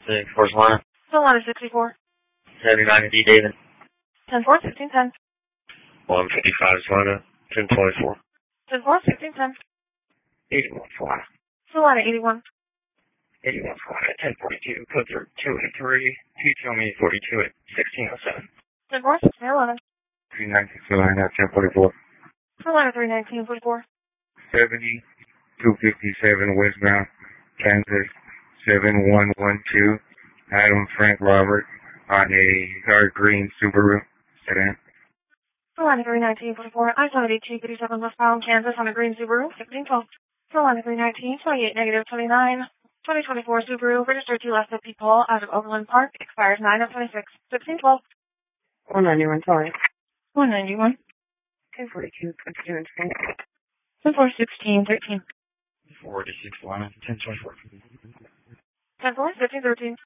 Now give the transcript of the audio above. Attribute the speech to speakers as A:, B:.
A: 6-4 Solana.
B: Solana 64.
A: 79 D David.
B: 10-4, 16-10.
A: 155 Solana. 1024.
B: 10-4, 16-10.
A: 81 Solana.
B: Solana 81.
A: 81 Solana. 1042. Put through 283. He told me 42 at 1607.
B: 10-4, 16-11.
A: 319 Solana. 1044.
B: Solana 319, 44.
A: 70. 257 westbound. Kansas. 7112. Adam Frank Robert on a dark green Subaru sedan.
B: Solana 319, 44. I-72, 57 westbound, Kansas on a green Subaru, 1612. Solana 319, 28 negative 29. 2024 Subaru, registered to last 50 Paul out of Overland Park, expires 9 of 26, 1612.
C: 191, sorry.
B: 191.
C: 1042, 22 and 20.
B: 10-4, 16, 13.
A: 46 Solana. 1024.
B: 10-4, 15, 13.